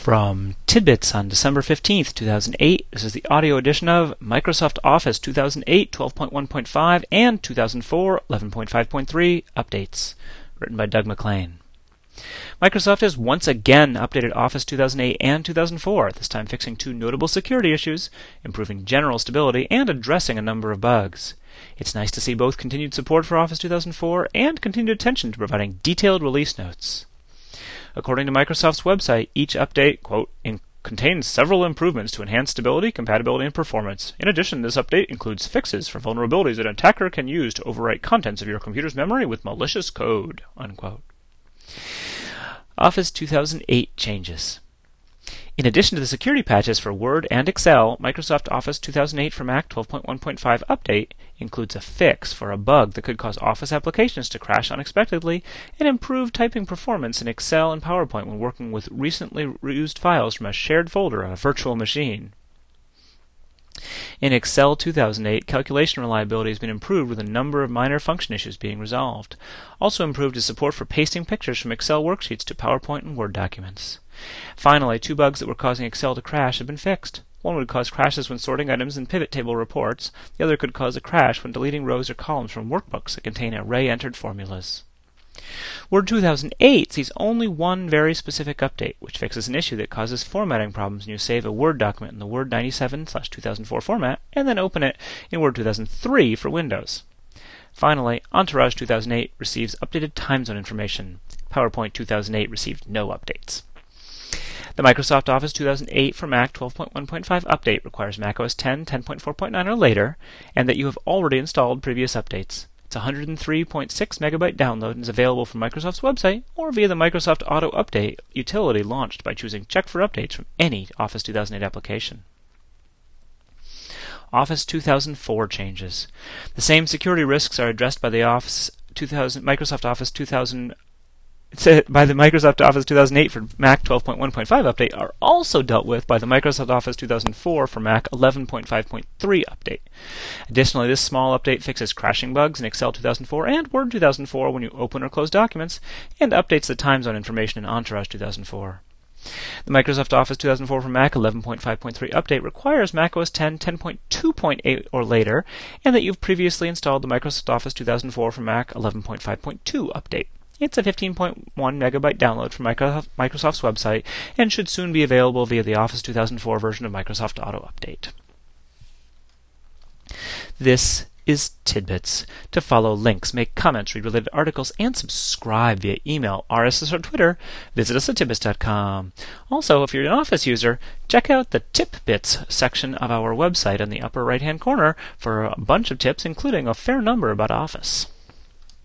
From Tidbits on December 15th, 2008, this is the audio edition of Microsoft Office 2008 12.1.5 and 2004 11.5.3 updates, written by Doug McLean. Microsoft has once again updated Office 2008 and 2004, this time fixing two notable security issues, improving general stability, and addressing a number of bugs. It's nice to see both continued support for Office 2004 and continued attention to providing detailed release notes. According to Microsoft's website, each update, quote, contains several improvements to enhance stability, compatibility, and performance. In addition, this update includes fixes for vulnerabilities that an attacker can use to overwrite contents of your computer's memory with malicious code, unquote. Office 2008 changes. In addition to the security patches for Word and Excel, Microsoft Office 2008 for Mac 12.1.5 update includes a fix for a bug that could cause Office applications to crash unexpectedly and improve typing performance in Excel and PowerPoint when working with recently reused files from a shared folder on a virtual machine. In Excel 2008, calculation reliability has been improved with a number of minor function issues being resolved. Also improved is support for pasting pictures from Excel worksheets to PowerPoint and Word documents. Finally, two bugs that were causing Excel to crash have been fixed. One would cause crashes when sorting items in pivot table reports. The other could cause a crash when deleting rows or columns from workbooks that contain array-entered formulas. Word 2008 sees only one very specific update, which fixes an issue that causes formatting problems when you save a Word document in the Word 97/2004 format and then open it in Word 2003 for Windows. Finally, Entourage 2008 receives updated time zone information. PowerPoint 2008 received no updates. The Microsoft Office 2008 for Mac 12.1.5 update requires macOS 10 10.4.9 or later, and that you have already installed previous updates. It's a 103.6 megabyte download and is available from Microsoft's website or via the Microsoft Auto Update utility launched by choosing Check for Updates from any Office 2008 application. Office 2004 changes. The same security risks are addressed by the Microsoft Office 2008 for Mac 12.1.5 update are also dealt with by the Microsoft Office 2004 for Mac 11.5.3 update. Additionally, this small update fixes crashing bugs in Excel 2004 and Word 2004 when you open or close documents, and updates the time zone information in Entourage 2004. The Microsoft Office 2004 for Mac 11.5.3 update requires macOS 10 10.2.8 or later, and that you've previously installed the Microsoft Office 2004 for Mac 11.5.2 update. It's a 15.1 megabyte download from Microsoft's website and should soon be available via the Office 2004 version of Microsoft Auto Update. This is Tidbits. To follow links, make comments, read related articles, and subscribe via email, RSS, or Twitter, visit us at tidbits.com. Also, if you're an Office user, check out the Tip Bits section of our website in the upper right-hand corner for a bunch of tips, including a fair number about Office.